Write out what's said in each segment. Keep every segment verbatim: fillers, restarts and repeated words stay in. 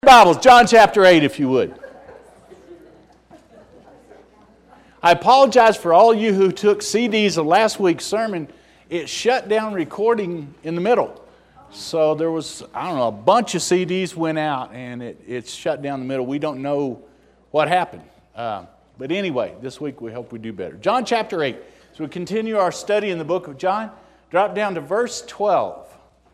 Bibles, John chapter eight, if you would. I apologize for all you who took C Ds of last week's sermon. It shut down recording in the middle. So there was, I don't know, a bunch of C Ds went out and it, it shut down the middle. We don't know what happened. Uh, but anyway, this week we hope we do better. John chapter eight. So we continue our study in the book of John. Drop down to verse twelve.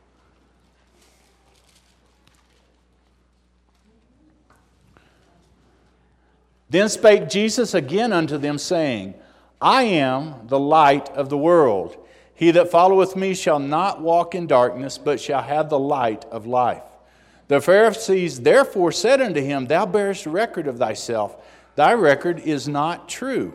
Then spake Jesus again unto them, saying, I am the light of the world. He that followeth me shall not walk in darkness, but shall have the light of life. The Pharisees therefore said unto him, Thou bearest record of thyself. Thy record is not true.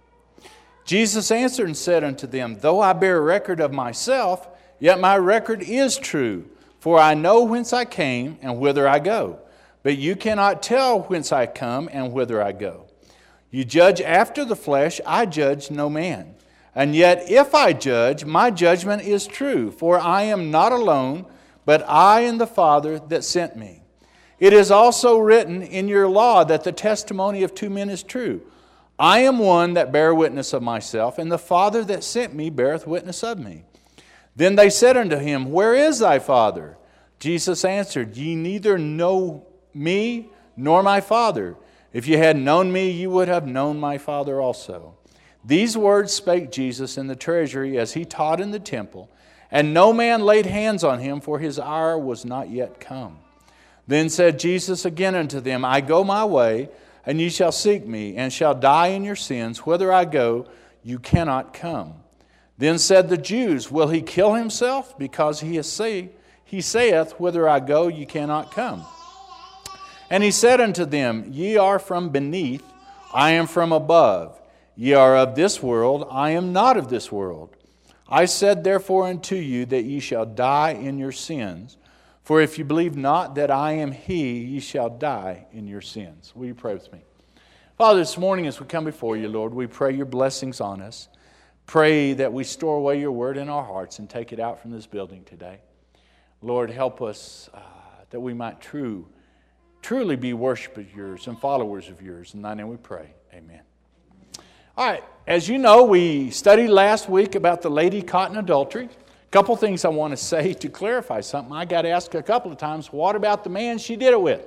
Jesus answered and said unto them, Though I bear record of myself, yet my record is true. For I know whence I came and whither I go. But you cannot tell whence I come and whither I go. You judge after the flesh, I judge no man. And yet if I judge, my judgment is true, for I am not alone, but I and the Father that sent me. It is also written in your law that the testimony of two men is true. I am one that bear witness of myself, and the Father that sent me beareth witness of me. Then they said unto him, Where is thy Father? Jesus answered, Ye neither know me nor my Father. If you had known me, you would have known my Father also. These words spake Jesus in the treasury as he taught in the temple, and no man laid hands on him, for his hour was not yet come. Then said Jesus again unto them, I go my way, and ye shall seek me, and shall die in your sins. Whither I go, you cannot come. Then said the Jews, Will he kill himself? Because he, is say, he saith, Whither I go, ye cannot come. And he said unto them, Ye are from beneath, I am from above. Ye are of this world, I am not of this world. I said therefore unto you that ye shall die in your sins. For if you believe not that I am He, ye shall die in your sins. Will you pray with me? Father, this morning as we come before you, Lord, we pray your blessings on us. Pray that we store away your word in our hearts and take it out from this building today. Lord, help us uh, that we might true Truly be worshipers of yours and followers of yours. In thy name we pray. Amen. All right. As you know, we studied last week about the lady caught in adultery. A couple things I want to say to clarify something. I got asked a couple of times, what about the man she did it with?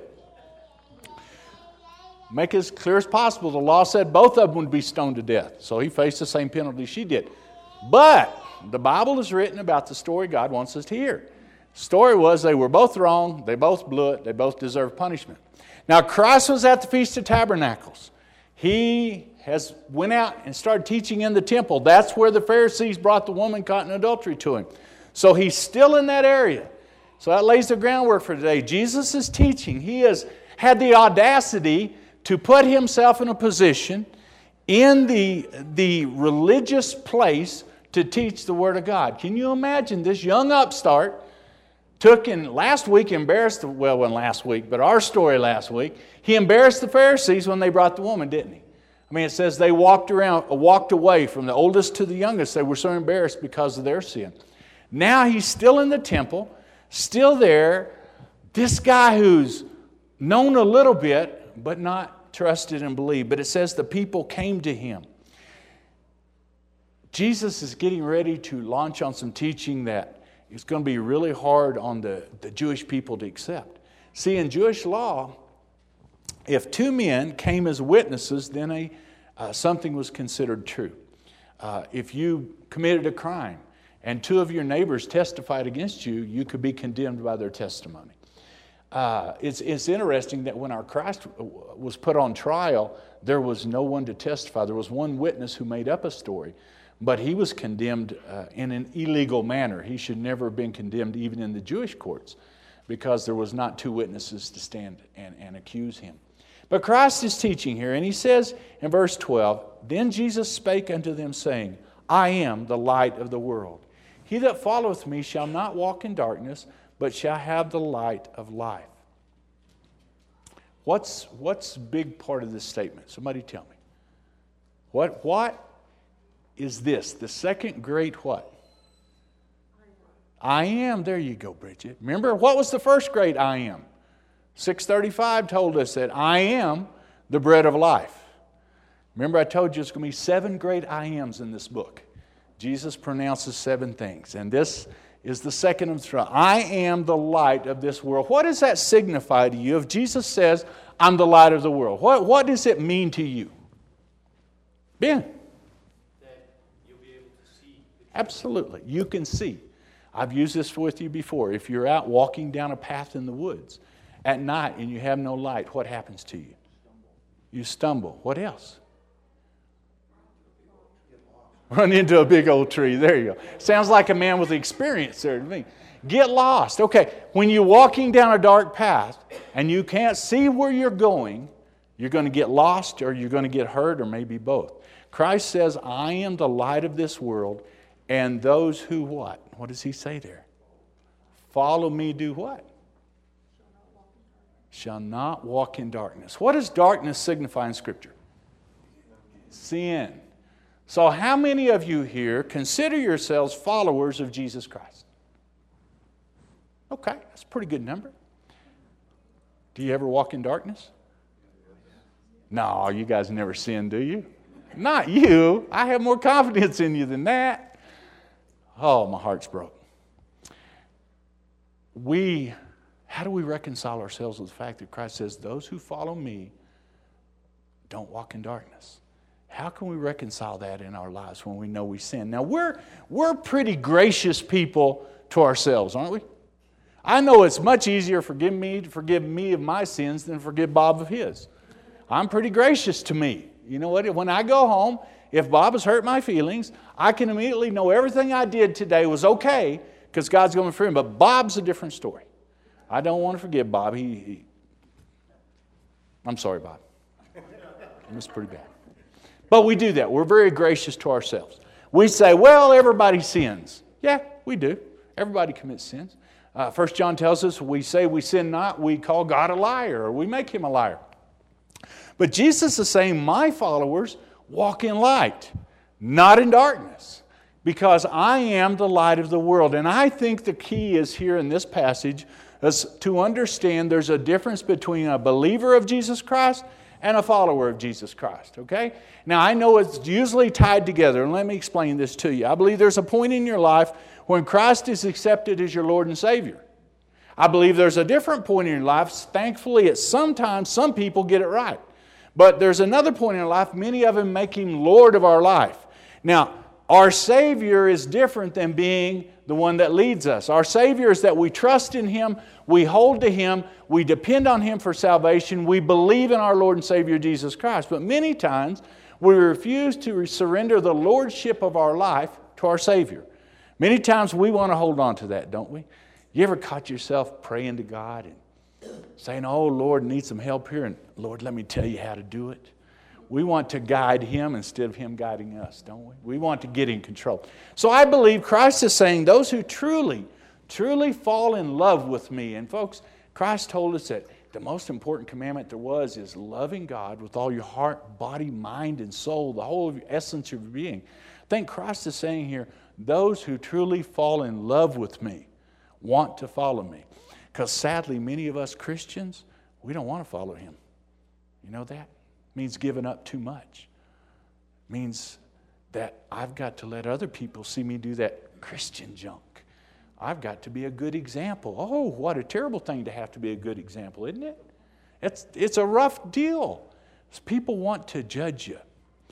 Make it as clear as possible. The law said both of them would be stoned to death. So he faced the same penalty she did. But the Bible is written about the story God wants us to hear. Story was they were both wrong, they both blew it, they both deserved punishment. Now Christ was at the Feast of Tabernacles. He has went out and started teaching in the temple. That's where the Pharisees brought the woman caught in adultery to him. So he's still in that area. So that lays the groundwork for today. Jesus is teaching. He has had the audacity to put himself in a position in the, the religious place to teach the Word of God. Can you imagine this young upstart took and last week embarrassed, the, well, wasn't last week, but our story last week, he embarrassed the Pharisees when they brought the woman, didn't he? I mean, it says they walked around, walked away from the oldest to the youngest. They were so embarrassed because of their sin. Now he's still in the temple, still there. This guy who's known a little bit, but not trusted and believed. But it says the people came to him. Jesus is getting ready to launch on some teaching that it's going to be really hard on the, the Jewish people to accept. See, in Jewish law, if two men came as witnesses, then a, uh, something was considered true. Uh, if you committed a crime and two of your neighbors testified against you, you could be condemned by their testimony. Uh, it's, it's interesting that when our Christ was put on trial, there was no one to testify. There was one witness who made up a story. But he was condemned uh, in an illegal manner. He should never have been condemned even in the Jewish courts because there was not two witnesses to stand and, and accuse him. But Christ is teaching here, and he says in verse twelve, Then Jesus spake unto them, saying, I am the light of the world. He that followeth me shall not walk in darkness, but shall have the light of life. What's what's a big part of this statement? Somebody tell me. What what? Is this, the second great what? I am. There you go, Bridget. Remember, what was the first great I am? six thirty-five told us that I am the bread of life. Remember I told you there's going to be seven great I ams in this book. Jesus pronounces seven things. And this is the second of three. I am the light of this world. What does that signify to you if Jesus says, I'm the light of the world? What, what does it mean to you? Ben? That you'll be able to see. Absolutely. You can see. I've used this with you before. If you're out walking down a path in the woods at night and you have no light, what happens to you? You stumble. What else? Run into a big old tree. There you go. Sounds like a man with experience there to me. Get lost. Okay, when you're walking down a dark path and you can't see where you're going, you're going to get lost or you're going to get hurt or maybe both. Christ says, I am the light of this world, and those who what? What does he say there? Follow me, do what? Shall not walk in darkness. What does darkness signify in Scripture? Sin. So how many of you here consider yourselves followers of Jesus Christ? Okay, that's a pretty good number. Do you ever walk in darkness? No, you guys never sin, do you? Not you. I have more confidence in you than that. Oh, my heart's broke. We, how do we reconcile ourselves with the fact that Christ says, those who follow me don't walk in darkness? How can we reconcile that in our lives when we know we sin? Now, we're, we're pretty gracious people to ourselves, aren't we? I know it's much easier to forgive me, to forgive me of my sins than forgive Bob of his. I'm pretty gracious to me. You know what? When I go home, if Bob has hurt my feelings, I can immediately know everything I did today was okay because God's going to forgive him. But Bob's a different story. I don't want to forgive Bob. He, he I'm sorry, Bob. It was pretty bad. But we do that. We're very gracious to ourselves. We say, well, everybody sins. Yeah, we do. Everybody commits sins. Uh, First John tells us, we say we sin not, we call God a liar, or we make him a liar. But Jesus is saying, my followers walk in light, not in darkness, because I am the light of the world. And I think the key is here in this passage is to understand there's a difference between a believer of Jesus Christ and a follower of Jesus Christ, okay? Now, I know it's usually tied together, and let me explain this to you. I believe there's a point in your life when Christ is accepted as your Lord and Savior. I believe there's a different point in your life. Thankfully, at sometimes some people get it right. But there's another point in life, many of them make Him Lord of our life. Now, our Savior is different than being the one that leads us. Our Savior is that we trust in Him, we hold to Him, we depend on Him for salvation, we believe in our Lord and Savior Jesus Christ. But many times we refuse to surrender the lordship of our life to our Savior. Many times we want to hold on to that, don't we? You ever caught yourself praying to God and saying, oh, Lord, I need some help here, and Lord, let me tell you how to do it? We want to guide Him instead of Him guiding us, don't we? We want to get in control. So I believe Christ is saying those who truly, truly fall in love with me. And folks, Christ told us that the most important commandment there was is loving God with all your heart, body, mind, and soul, the whole of your essence of your being. I think Christ is saying here, those who truly fall in love with me want to follow me. Because sadly, many of us Christians, we don't want to follow Him. You know that? Means giving up too much. Means that I've got to let other people see me do that Christian junk. I've got to be a good example. Oh, what a terrible thing to have to be a good example, isn't it? It's, it's a rough deal. People want to judge you.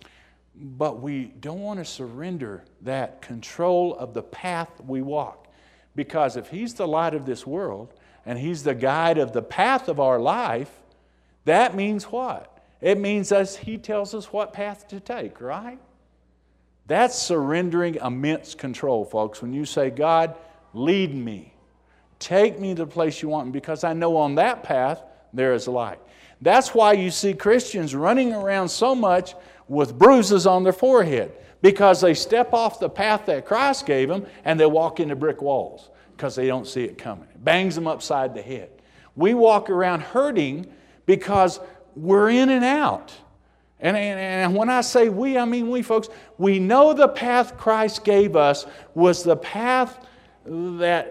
But we don't want to surrender that control of the path we walk. Because if He's the light of this world and He's the guide of the path of our life, that means what? It means us, He tells us what path to take, right? That's surrendering immense control, folks. When you say, God, lead me. Take me to the place you want me, because I know on that path there is light. That's why you see Christians running around so much with bruises on their forehead, because they step off the path that Christ gave them and they walk into brick walls because they don't see it coming. It bangs them upside the head. We walk around hurting because we're in and out. And, and, and when I say we, I mean we, folks. We know the path Christ gave us was the path that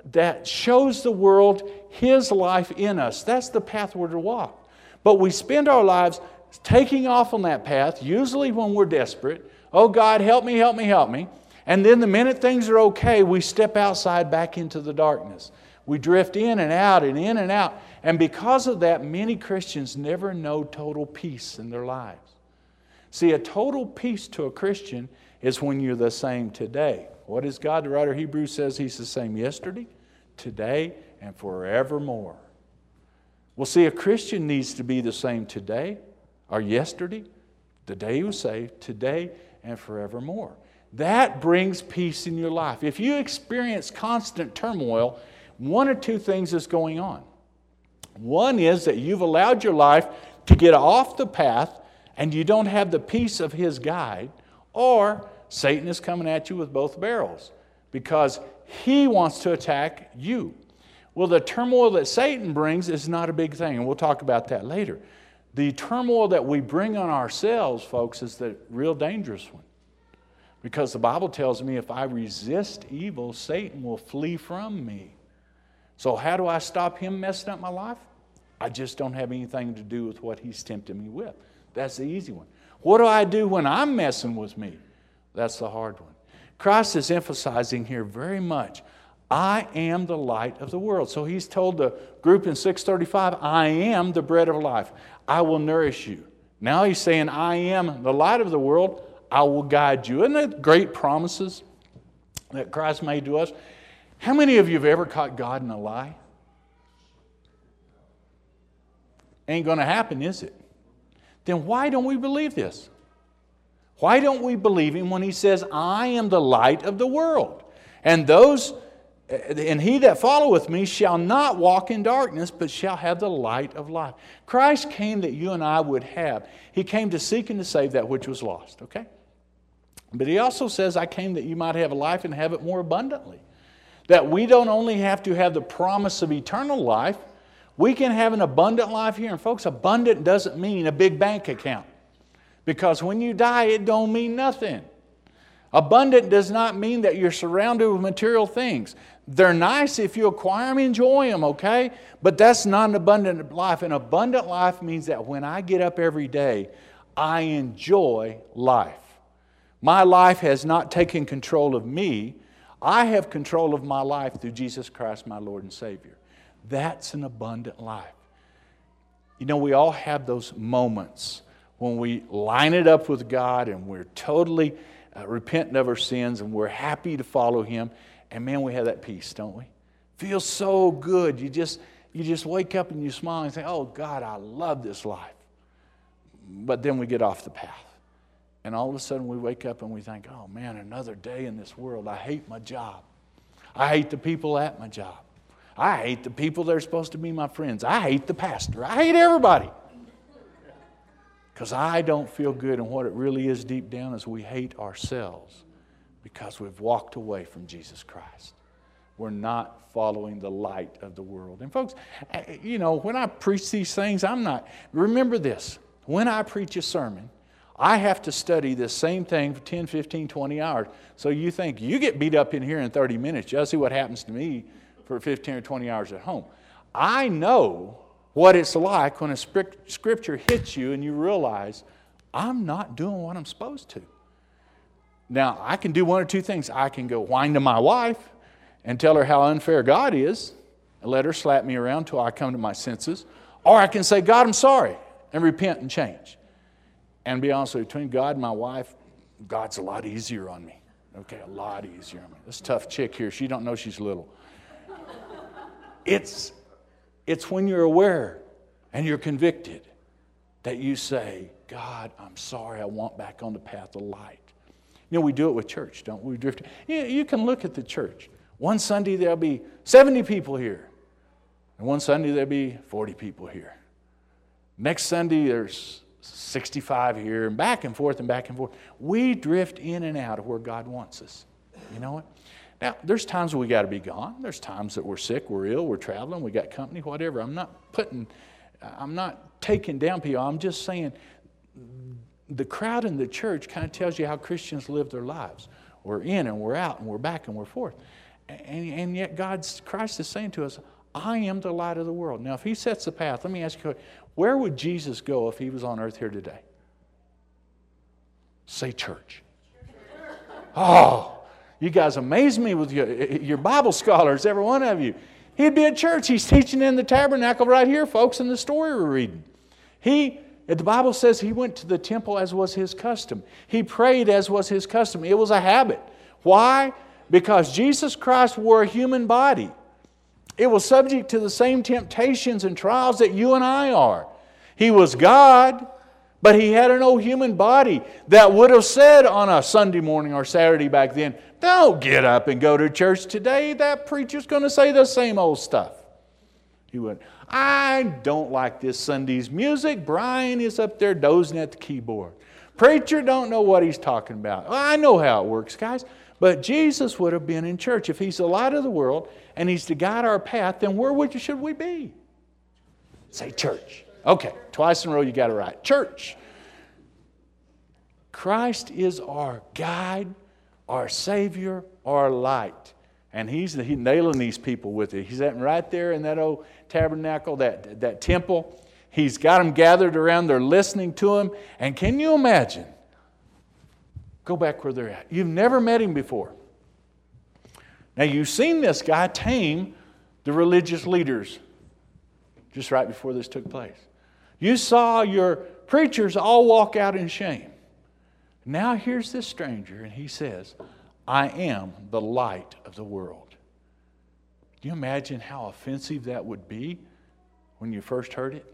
that shows the world His life in us. That's the path we're to walk. But we spend our lives taking off on that path, usually when we're desperate. Oh God, help me, help me, help me. And then the minute things are okay, we step outside back into the darkness. We drift in and out and in and out. And because of that, many Christians never know total peace in their lives. See, a total peace to a Christian is when you're the same today. What is God? The writer of Hebrews says He's the same yesterday, today, and forevermore. Well, see, a Christian needs to be the same today, or yesterday, the day he was saved, today, and forevermore. That brings peace in your life. If you experience constant turmoil, one or two things is going on. One is that you've allowed your life to get off the path and you don't have the peace of His guide, or Satan is coming at you with both barrels because he wants to attack you. Well, the turmoil that Satan brings is not a big thing, and we'll talk about that later. The turmoil that we bring on ourselves, folks, is the real dangerous one. Because the Bible tells me if I resist evil, Satan will flee from me. So how do I stop him messing up my life? I just don't have anything to do with what he's tempting me with. That's the easy one. What do I do when I'm messing with me? That's the hard one. Christ is emphasizing here very much, I am the light of the world. So He's told the group in six thirty-five, I am the bread of life. I will nourish you. Now He's saying, I am the light of the world. I will guide you. Isn't that great promises that Christ made to us? How many of you have ever caught God in a lie? Ain't going to happen, is it? Then why don't we believe this? Why don't we believe Him when He says, I am the light of the world? And those, and he that followeth me shall not walk in darkness, but shall have the light of life. Christ came that you and I would have. He came to seek and to save that which was lost, okay? But He also says, I came that you might have life and have it more abundantly. That we don't only have to have the promise of eternal life, we can have an abundant life here. And folks, abundant doesn't mean a big bank account. Because when you die, it don't mean nothing. Abundant does not mean that you're surrounded with material things. They're nice if you acquire them, enjoy them, okay? But that's not an abundant life. An abundant life means that when I get up every day, I enjoy life. My life has not taken control of me. I have control of my life through Jesus Christ, my Lord and Savior. That's an abundant life. You know, we all have those moments when we line it up with God and we're totally uh, repentant of our sins and we're happy to follow Him. And man, we have that peace, don't we? Feels so good. You just, you just wake up and you smile and say, oh God, I love this life. But then we get off the path. And all of a sudden we wake up and we think, oh man, another day in this world. I hate my job. I hate the people at my job. I hate the people that are supposed to be my friends. I hate the pastor. I hate everybody. Because I don't feel good, and what it really is deep down is we hate ourselves because we've walked away from Jesus Christ. We're not following the light of the world. And folks, you know, when I preach these things, I'm not, remember this, when I preach a sermon, I have to study this same thing for ten, fifteen, twenty hours. So you think you get beat up in here in thirty minutes. Just see what happens to me for fifteen or twenty hours at home. I know what it's like when a scripture hits you and you realize, I'm not doing what I'm supposed to. Now, I can do one or two things. I can go whine to my wife and tell her how unfair God is and let her slap me around until I come to my senses. Or I can say, God, I'm sorry, and repent and change. And be honest with you, between God and my wife, God's a lot easier on me. Okay, a lot easier on me. This tough chick here, she don't know she's little. It's, it's when you're aware and you're convicted that you say, God, I'm sorry, I want back on the path of light. You know, we do it with church, don't we? We drift. You, you can look at the church. One Sunday there'll be seventy people here. And one Sunday there'll be forty people here. Next Sunday there's sixty-five here, and back and forth and back and forth. We drift in and out of where God wants us. You know what? Now, there's times we got to be gone. There's times that we're sick, we're ill, we're traveling, we got company, whatever. I'm not putting, I'm not taking down people. I'm just saying the crowd in the church kind of tells you how Christians live their lives. We're in and we're out and we're back and we're forth. And, and yet God's, Christ is saying to us, I am the light of the world. Now, if he sets the path, let me ask you, where would Jesus go if he was on earth here today? Say church. Oh, you guys amaze me with your, your Bible scholars, every one of you. He'd be at church. He's teaching in the tabernacle right here, folks, in the story we're reading. He, the Bible says he went to the temple as was his custom. He prayed as was his custom. It was a habit. Why? Because Jesus Christ wore a human body. It was subject to the same temptations and trials that you and I are. He was God, but he had an old human body that would have said on a Sunday morning or Saturday back then, don't get up and go to church today. That preacher's going to say the same old stuff. He went, I don't like this Sunday's music. Brian is up there dozing at the keyboard. Preacher don't know what he's talking about. Well, I know how it works, guys. But Jesus would have been in church. If he's the light of the world and he's to guide our path, then where would, should we be? Say church. Okay, twice in a row you got it right. Church. Christ is our guide, our Savior, our light. And he's, he's nailing these people with it. He's sitting right there in that old tabernacle, that, that temple. He's got them gathered around. They're listening to him. And can you imagine? Go back where they're at. You've never met him before. Now, you've seen this guy tame the religious leaders just right before this took place. You saw your preachers all walk out in shame. Now here's this stranger, and he says, I am the light of the world. Do you imagine how offensive that would be when you first heard it?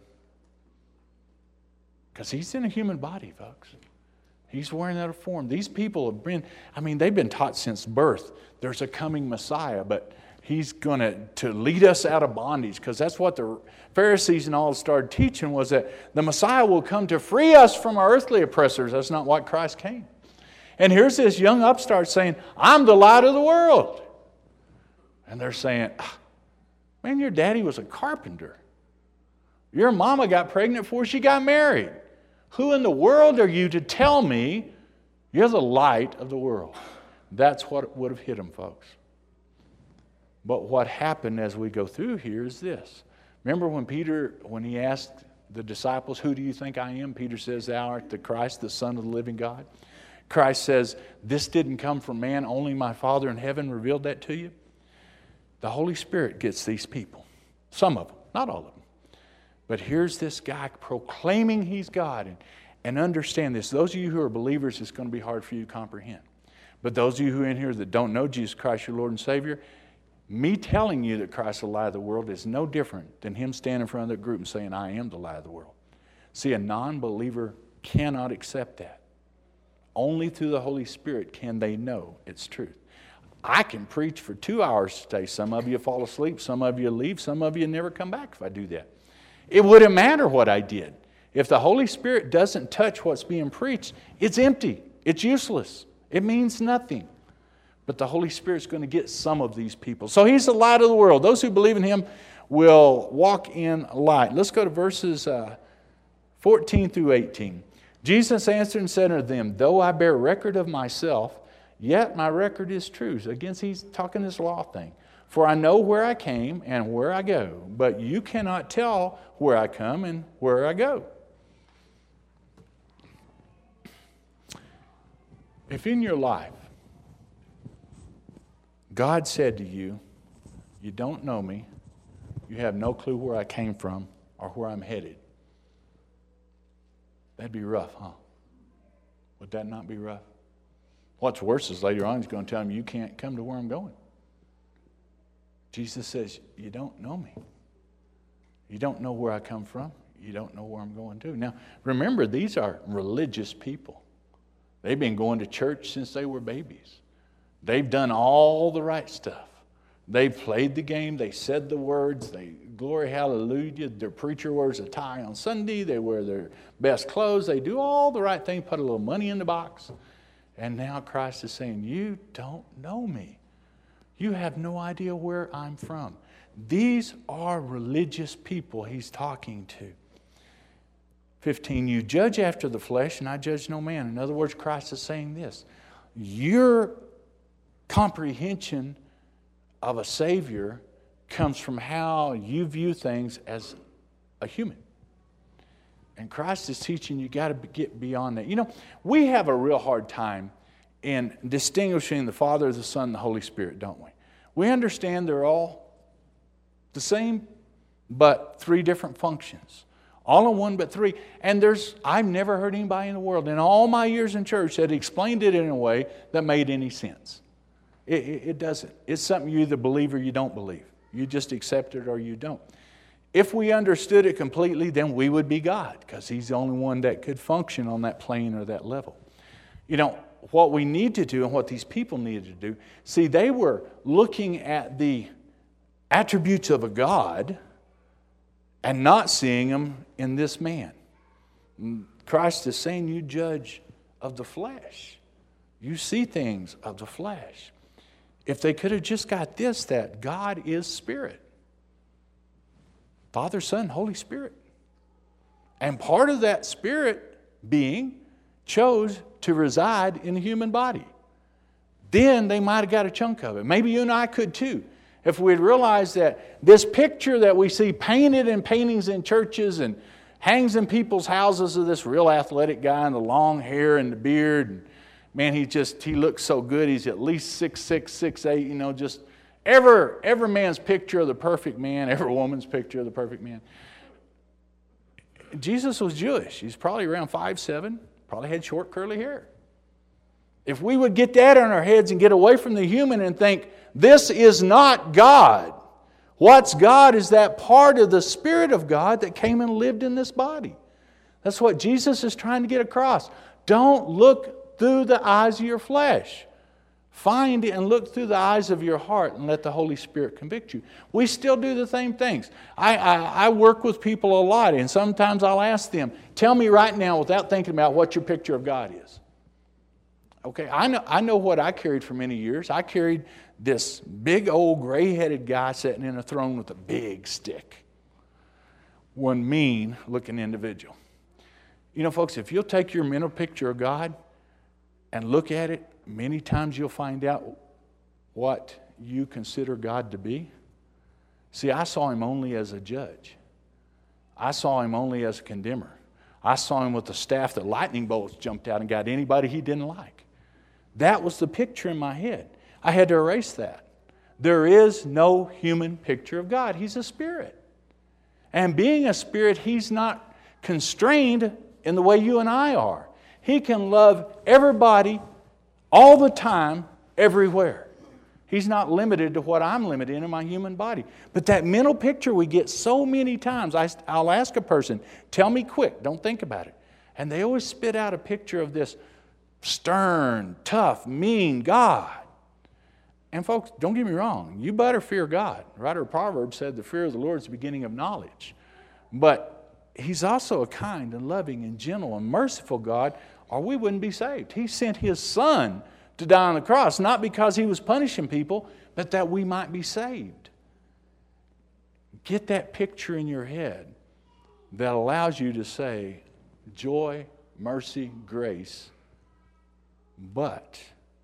Because he's in a human body, folks. He's wearing that form. These people have been, I mean, they've been taught since birth there's a coming Messiah, but he's going to to lead us out of bondage, because that's what the Pharisees and all started teaching, was that the Messiah will come to free us from our earthly oppressors. That's not what Christ came. And here's this young upstart saying, I'm the light of the world. And they're saying, man, your daddy was a carpenter. Your mama got pregnant before she got married. Who in the world are you to tell me you're the light of the world? That's what would have hit them, folks. But what happened as we go through here is this. Remember when Peter, when he asked the disciples, who do you think I am? Peter says, thou art the Christ, the Son of the living God. Christ says, this didn't come from man, only my Father in heaven revealed that to you. The Holy Spirit gets these people. Some of them, not all of them. But here's this guy proclaiming he's God. And, and understand this. Those of you who are believers, it's going to be hard for you to comprehend. But those of you who are in here that don't know Jesus Christ, your Lord and Savior, me telling you that Christ is the light of the world is no different than him standing in front of that group and saying, I am the light of the world. See, a non-believer cannot accept that. Only through the Holy Spirit can they know it's truth. I can preach for two hours today. Some of you fall asleep. Some of you leave. Some of you never come back if I do that. It wouldn't matter what I did. If the Holy Spirit doesn't touch what's being preached, it's empty. It's useless. It means nothing. But the Holy Spirit's going to get some of these people. So he's the light of the world. Those who believe in him will walk in light. Let's go to verses uh, fourteen through eighteen. Jesus answered and said unto them, though I bear record of myself, yet my record is true. So again, he's talking this law thing. For I know where I came and where I go, but you cannot tell where I come and where I go. If in your life, God said to you, you don't know me, you have no clue where I came from or where I'm headed, that'd be rough, huh? Would that not be rough? What's worse is later on he's going to tell him, you can't come to where I'm going. Jesus says, you don't know me. You don't know where I come from. You don't know where I'm going to. Now, remember, these are religious people. They've been going to church since they were babies. They've done all the right stuff. They've played the game. They said the words. They glory, hallelujah. Their preacher wears a tie on Sunday. They wear their best clothes. They do all the right thing, put a little money in the box. And now Christ is saying, you don't know me. You have no idea where I'm from. These are religious people he's talking to. fifteen, you judge after the flesh, and I judge no man. In other words, Christ is saying this. Your comprehension of a Savior comes from how you view things as a human. And Christ is teaching you got to get beyond that. You know, we have a real hard time in distinguishing the Father, the Son, and the Holy Spirit, don't we? We understand they're all the same, but three different functions. All in one, but three. And there's, I've never heard anybody in the world in all my years in church that explained it in a way that made any sense. It, it, it doesn't. It's something you either believe or you don't believe. You just accept it or you don't. If we understood it completely, then we would be God, because He's the only one that could function on that plane or that level. You know, what we need to do and what these people needed to do, see, they were looking at the attributes of a God and not seeing them in this man. Christ is saying you judge of the flesh. You see things of the flesh. If they could have just got this, that God is Spirit. Father, Son, Holy Spirit. And part of that Spirit being chose to reside in the human body. Then they might have got a chunk of it. Maybe you and I could too. If we'd realized that this picture that we see painted in paintings in churches and hangs in people's houses of this real athletic guy and the long hair and the beard, and man, he just, he looks so good. He's at least six six, six eight, you know, just every, every man's picture of the perfect man, every woman's picture of the perfect man. Jesus was Jewish. He's probably around five seven, probably had short curly hair. If we would get that in our heads and get away from the human and think, this is not God. What's God is that part of the Spirit of God that came and lived in this body. That's what Jesus is trying to get across. Don't look through the eyes of your flesh. Find and look through the eyes of your heart and let the Holy Spirit convict you. We still do the same things. I, I, I work with people a lot, and sometimes I'll ask them, tell me right now without thinking about what your picture of God is. Okay, I know, I know what I carried for many years. I carried this big old gray-headed guy sitting in a throne with a big stick. One mean-looking individual. You know, folks, if you'll take your mental picture of God and look at it, many times you'll find out what you consider God to be. See, I saw Him only as a judge. I saw Him only as a condemner. I saw Him with a staff that lightning bolts jumped out and got anybody He didn't like. That was the picture in my head. I had to erase that. There is no human picture of God. He's a spirit. And being a spirit, He's not constrained in the way you and I are. He can love everybody all the time, everywhere. He's not limited to what I'm limited in my human body. But that mental picture we get so many times, I, I'll ask a person, tell me quick, don't think about it. And they always spit out a picture of this stern, tough, mean God. And folks, don't get me wrong, you better fear God. The writer of Proverbs said the fear of the Lord is the beginning of knowledge. But He's also a kind and loving and gentle and merciful God, or we wouldn't be saved. He sent His Son to die on the cross, not because He was punishing people, but that we might be saved. Get that picture in your head that allows you to say, joy, mercy, grace, but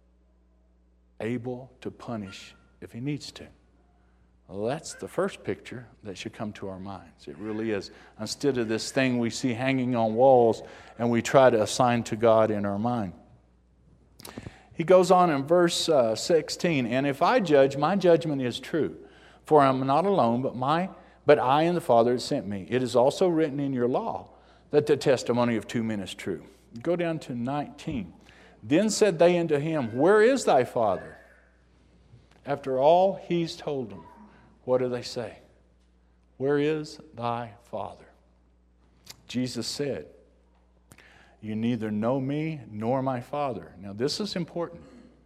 able to punish if He needs to. Well, that's the first picture that should come to our minds. It really is. Instead of this thing we see hanging on walls and we try to assign to God in our mind. He goes on in verse uh, sixteen, and if I judge, my judgment is true. For I am not alone, but my but I and the Father that sent me. It is also written in your law that the testimony of two men is true. Go down to nineteen. Then said they unto him, where is thy Father? After all He's told them, what do they say? Where is thy Father? Jesus said, you neither know me nor my Father. Now this is important.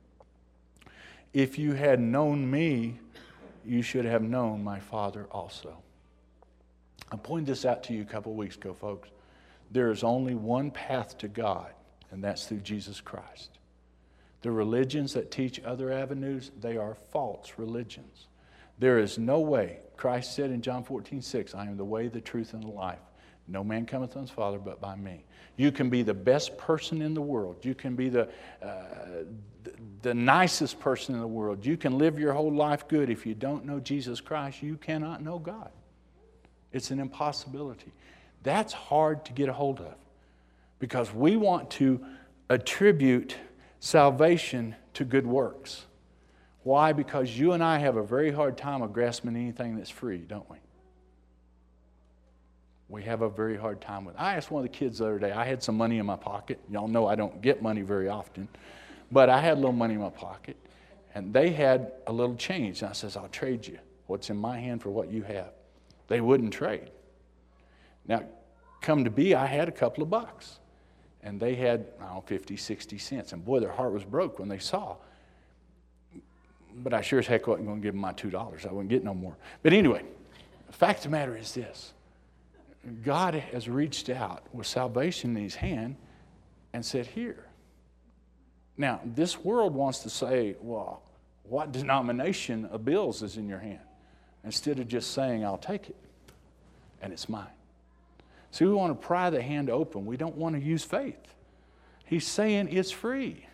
If you had known me, you should have known my Father also. I pointed this out to you a couple of weeks ago, folks. There is only one path to God, and that's through Jesus Christ. The religions that teach other avenues, they are false religions. There is no way. Christ said in John fourteen six, I am the way, the truth, and the life. No man cometh unto the Father but by me. You can be the best person in the world. You can be the, uh, the, the nicest person in the world. You can live your whole life good. If you don't know Jesus Christ, you cannot know God. It's an impossibility. That's hard to get a hold of because we want to attribute salvation to good works. Why? Because you and I have a very hard time of grasping anything that's free, don't we? We have a very hard time with it. I asked one of the kids the other day, I had some money in my pocket. Y'all know I don't get money very often. But I had a little money in my pocket. And they had a little change. And I says, I'll trade you what's in my hand for what you have. They wouldn't trade. Now, come to be, I had a couple of bucks. And they had, I don't know, fifty, sixty cents. And boy, their heart was broke when they saw. But I sure as heck wasn't going to give them my two dollars. I wouldn't get no more. But anyway, the fact of the matter is this. God has reached out with salvation in his hand and said, here. Now, this world wants to say, well, what denomination of bills is in your hand? Instead of just saying, I'll take it, and it's mine. See, we want to pry the hand open. We don't want to use faith. He's saying it's free.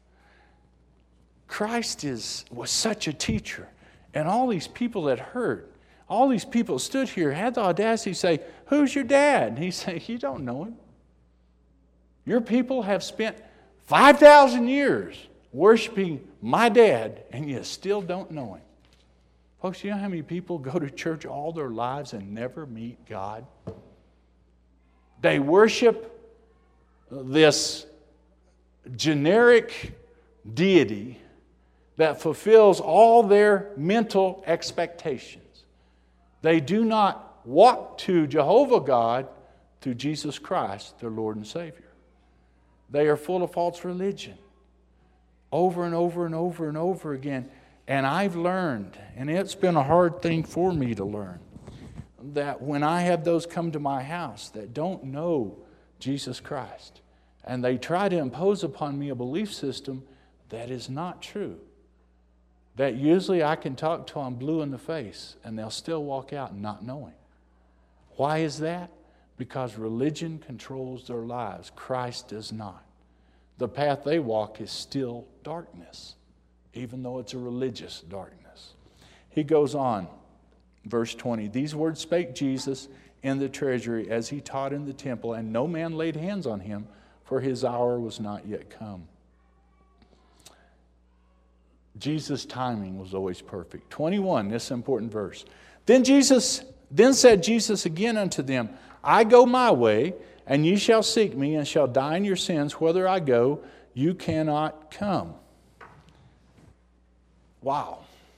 Christ is was such a teacher, and all these people that heard, all these people stood here, had the audacity to say, who's your dad? And he said, you don't know him. Your people have spent five thousand years worshiping my dad, and you still don't know him. Folks, you know how many people go to church all their lives and never meet God? They worship this generic deity that fulfills all their mental expectations. They do not walk to Jehovah God through Jesus Christ, their Lord and Savior. They are full of false religion over and over and over and over again. And I've learned, and it's been a hard thing for me to learn, that when I have those come to my house that don't know Jesus Christ, and they try to impose upon me a belief system that is not true, that usually I can talk to them blue in the face and they'll still walk out not knowing. Why is that? Because religion controls their lives. Christ does not. The path they walk is still darkness, even though it's a religious darkness. He goes on, verse twenty, these words spake Jesus in the treasury as he taught in the temple, and no man laid hands on him, for his hour was not yet come. Jesus' timing was always perfect. twenty-one, this important verse. Then Jesus, then said Jesus again unto them, I go my way, and ye shall seek me, and shall die in your sins. Whither I go, you cannot come. Wow.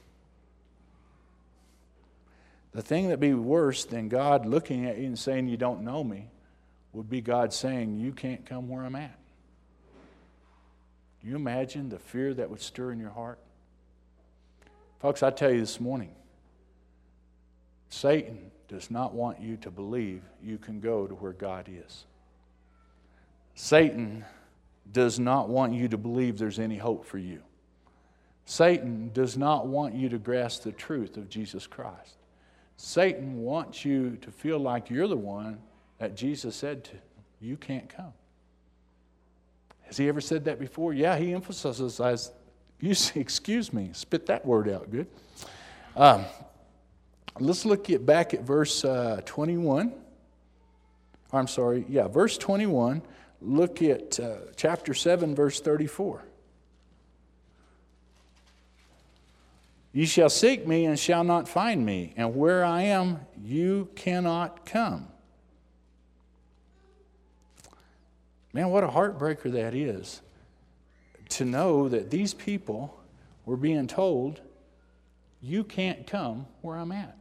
The thing that'd be worse than God looking at you and saying you don't know me would be God saying you can't come where I'm at. Do you imagine the fear that would stir in your heart? Folks, I tell you this morning, Satan does not want you to believe you can go to where God is. Satan does not want you to believe there's any hope for you. Satan does not want you to grasp the truth of Jesus Christ. Satan wants you to feel like you're the one that Jesus said to, you can't come. Has he ever said that before? Yeah, he emphasizes, you excuse me, spit that word out good. Um, let's look at back at verse uh, twenty-one. I'm sorry, yeah, verse twenty-one. Look at uh, chapter seven, verse thirty-four. Ye shall seek me and shall not find me, and where I am, you cannot come. Man, what a heartbreaker that is, to know that these people were being told, you can't come where I'm at.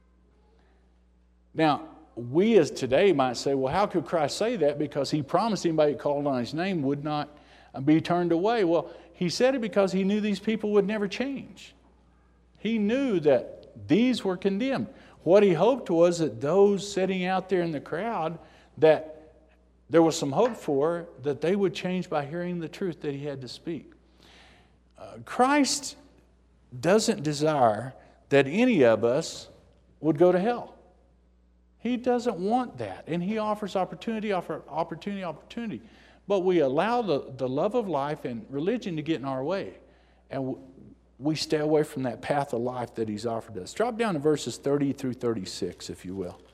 Now, we as today might say, well, how could Christ say that? Because he promised anybody who called on his name would not be turned away. Well, he said it because he knew these people would never change. He knew that these were condemned. What he hoped was that those sitting out there in the crowd, that there was some hope for, that they would change by hearing the truth that he had to speak. Uh, Christ doesn't desire that any of us would go to hell. He doesn't want that. And He offers opportunity, offer opportunity, opportunity. But we allow the, the love of life and religion to get in our way. And we stay away from that path of life that He's offered us. Drop down to verses thirty through thirty-six, if you will.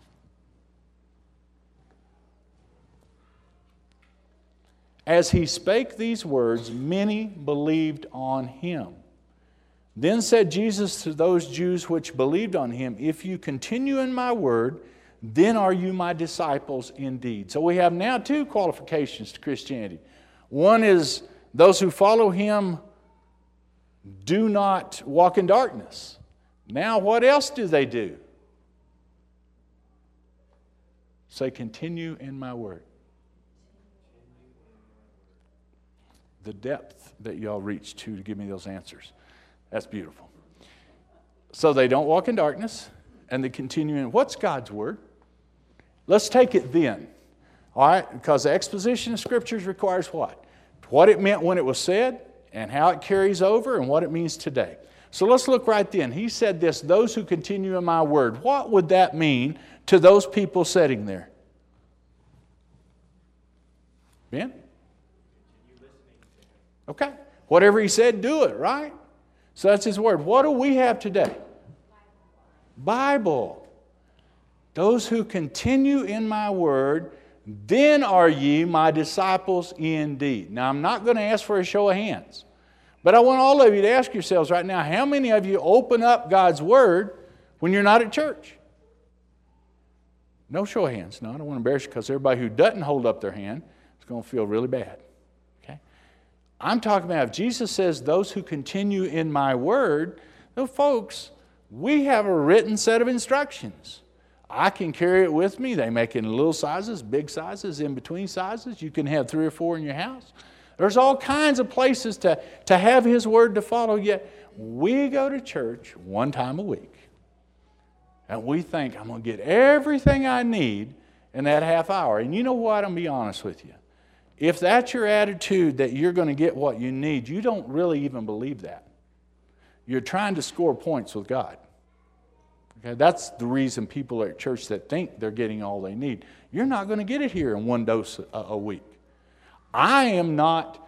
As He spake these words, many believed on Him. Then said Jesus to those Jews which believed on Him, if you continue in my word, then are you my disciples indeed. So we have now two qualifications to Christianity. One is those who follow Him do not walk in darkness. Now what else do they do? Say, continue in my word. The depth that y'all reach to to give me those answers. That's beautiful. So they don't walk in darkness, and they continue in. What's God's word? Let's take it then. All right? Because the exposition of Scriptures requires what? What it meant when it was said, and how it carries over, and what it means today. So let's look right then. He said this, those who continue in my word. What would that mean to those people sitting there? Ben? Okay. Whatever He said, do it, right? So that's His word. What do we have today? Bible. Those who continue in my word, then are ye my disciples indeed. Now, I'm not going to ask for a show of hands. But I want all of you to ask yourselves right now, how many of you open up God's word when you're not at church? No show of hands. No, I don't want to embarrass you, because everybody who doesn't hold up their hand is going to feel really bad. Okay? I'm talking about if Jesus says, those who continue in my word, well, folks, we have a written set of instructions. I can carry it with me. They make it in little sizes, big sizes, in between sizes. You can have three or four in your house. There's all kinds of places to, to have His word to follow. Yet we go to church one time a week. And we think, I'm going to get everything I need in that half hour. And you know what? I'm going to be honest with you. If that's your attitude that you're going to get what you need, you don't really even believe that. You're trying to score points with God. Okay, that's the reason people are at church that think they're getting all they need. You're not going to get it here in one dose a, a week. I am not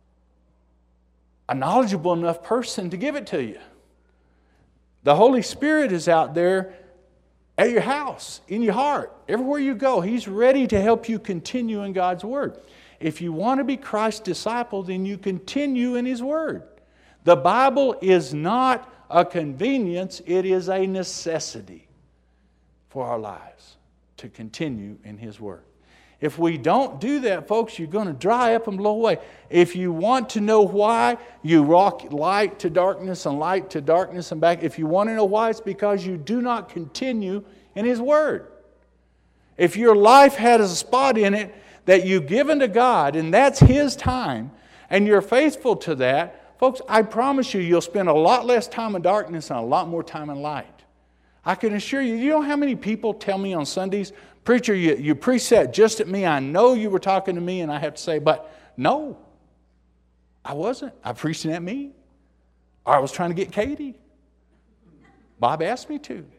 a knowledgeable enough person to give it to you. The Holy Spirit is out there at your house, in your heart, everywhere you go. He's ready to help you continue in God's word. If you want to be Christ's disciple, then you continue in His word. The Bible is not a convenience, it is a necessity for our lives to continue in His word. If we don't do that, folks, you're going to dry up and blow away. If you want to know why you rock light to darkness and light to darkness and back, if you want to know why, it's because you do not continue in His word. If your life has a spot in it that you've given to God, and that's His time, and you're faithful to that, folks, I promise you, you'll spend a lot less time in darkness and a lot more time in light. I can assure you, you know how many people tell me on Sundays, preacher, you, you preached that just at me. I know you were talking to me, and I have to say, but no, I wasn't. I preached it at me. Or I was trying to get Katie. Bob asked me to.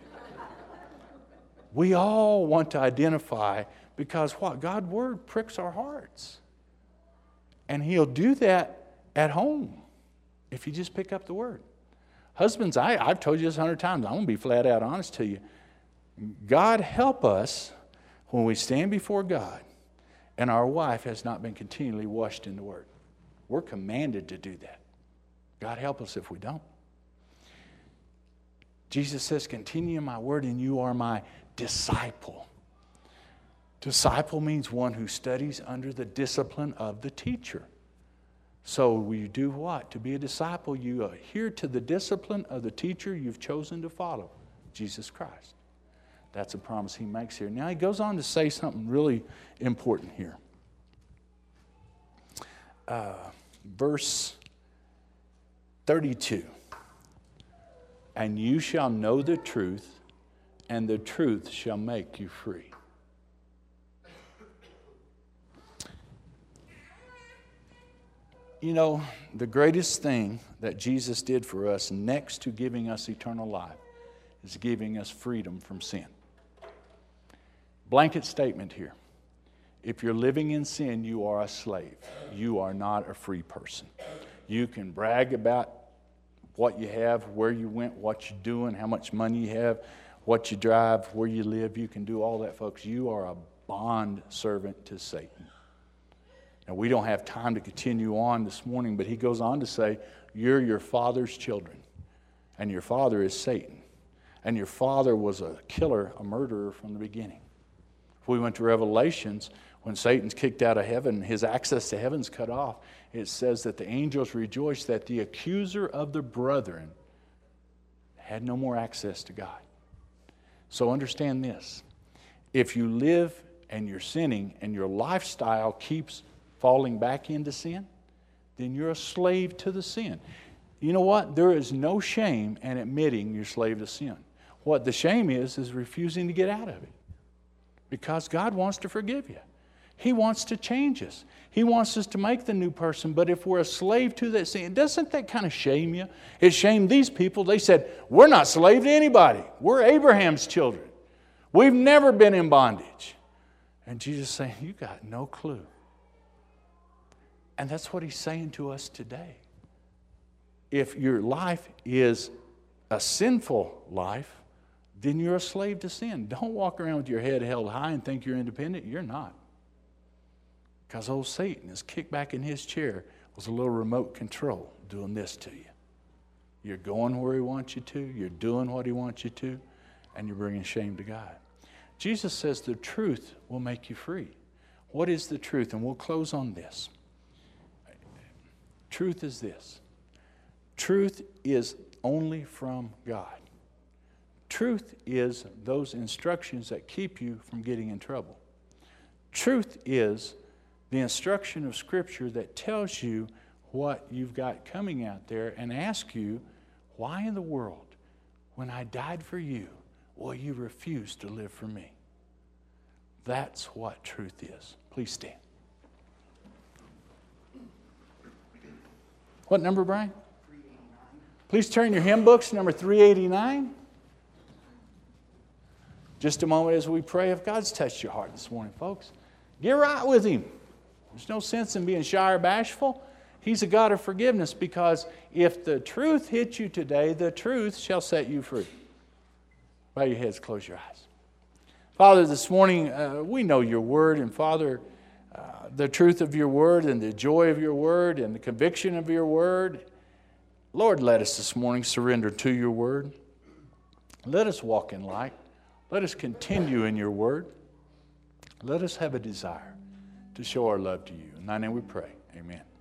We all want to identify because what? God's word pricks our hearts. And He'll do that at home if you just pick up the word. Husbands, I, I've told you this a hundred times. I'm going to be flat out honest to you. God help us when we stand before God and our wife has not been continually washed in the word. We're commanded to do that. God help us if we don't. Jesus says, continue in my word and you are my disciple. Disciple means one who studies under the discipline of the teacher. So we do what? To be a disciple, you adhere to the discipline of the teacher you've chosen to follow, Jesus Christ. That's a promise He makes here. Now He goes on to say something really important here. Uh, verse thirty-two. And you shall know the truth, and the truth shall make you free. You know, the greatest thing that Jesus did for us next to giving us eternal life is giving us freedom from sin. Blanket statement here. If you're living in sin, you are a slave. You are not a free person. You can brag about what you have, where you went, what you're doing, how much money you have, what you drive, where you live. You can do all that, folks. You are a bond servant to Satan. Now, we don't have time to continue on this morning, but he goes on to say, you're your father's children, and your father is Satan. And your father was a killer, a murderer from the beginning. If we went to Revelations, when Satan's kicked out of heaven, his access to heaven's cut off, it says that the angels rejoiced that the accuser of the brethren had no more access to God. So understand this. If you live and you're sinning and your lifestyle keeps falling back into sin, then you're a slave to the sin. You know what? There is no shame in admitting you're slave to sin. What the shame is, is refusing to get out of it. Because God wants to forgive you. He wants to change us. He wants us to make the new person. But if we're a slave to that sin, doesn't that kind of shame you? It shamed these people. They said, we're not slave to anybody. We're Abraham's children. We've never been in bondage. And Jesus is saying, you got no clue. And that's what he's saying to us today. If your life is a sinful life, then you're a slave to sin. Don't walk around with your head held high and think you're independent. You're not. Because old Satan is kicked back in his chair with a little remote control doing this to you. You're going where he wants you to. You're doing what he wants you to. And you're bringing shame to God. Jesus says the truth will make you free. What is the truth? And we'll close on this. Truth is this. Truth is only from God. Truth is those instructions that keep you from getting in trouble. Truth is the instruction of Scripture that tells you what you've got coming out there and asks you, why in the world, when I died for you, will you refuse to live for me? That's what truth is. Please stand. What number, Brian? three eighty-nine. Please turn your hymn books to number three eighty-nine. Just a moment as we pray. If God's touched your heart this morning, folks, get right with Him. There's no sense in being shy or bashful. He's a God of forgiveness, because if the truth hits you today, the truth shall set you free. Bow your heads, close your eyes. Father, this morning uh, we know your word, and Father, uh, the truth of your word and the joy of your word and the conviction of your word. Lord, let us this morning surrender to your word. Let us walk in light. Let us continue in your word. Let us have a desire to show our love to you. In thy name we pray. Amen.